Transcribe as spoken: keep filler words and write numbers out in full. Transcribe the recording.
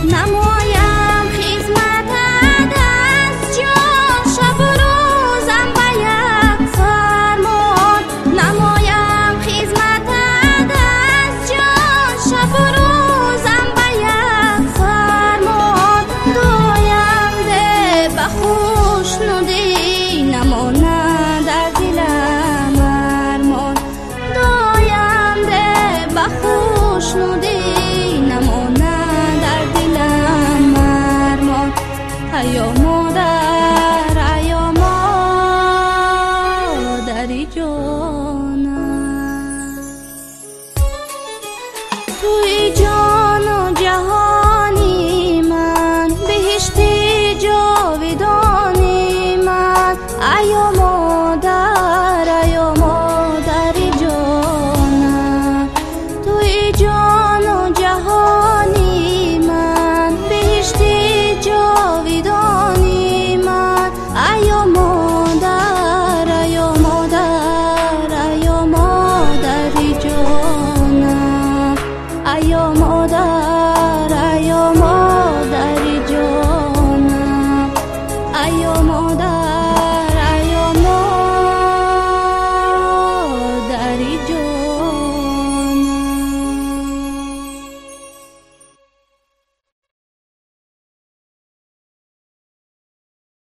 نمایم خدمتت از جان شب و روزم به یک فرمان نمایم خدمتت از جان شب و روزم به یک فرمان دایم ده به خوشنودی نماند در دلم ارمان دایم ده به خوشنودی نماند در دلم ارمان ایا مادر ایا مادری جانم توی جان و جهانی من بهشتی جاودانی من ایا مادر ایا مادری جانم توی جان و جهانی من بهشتی جاودانی من ایا مادر ایا مادر ایا مادری جانم ایا مادر ایا